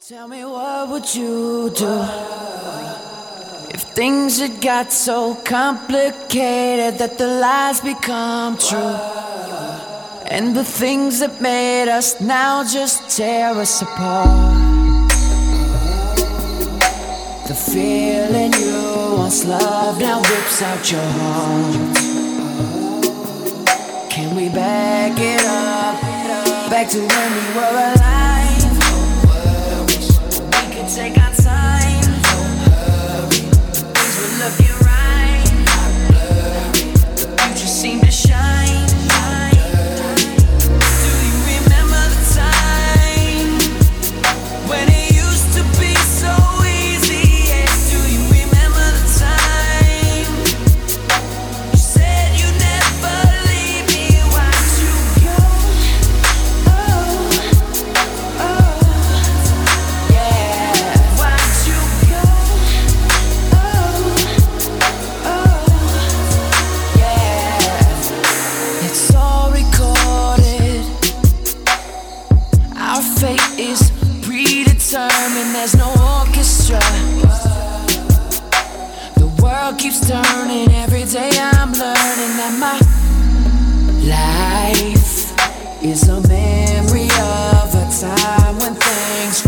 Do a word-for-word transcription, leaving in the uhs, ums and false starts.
Tell me, what would you do if things had got so complicated that the lies become true, and the things that made us now just tear us apart? The feeling you once loved now rips out your heart. Can we back it up, back to when we were alive? Take our time. Things were looking right. The future seemed to shine. Do you remember the time when it used to be so easy? Yeah. Do you remember the time you said you'd never leave me? Why'd you go? Oh, oh, yeah. Is predetermined, there's no orchestra. The world keeps turning, every day I'm learning that my life is a memory of a time when things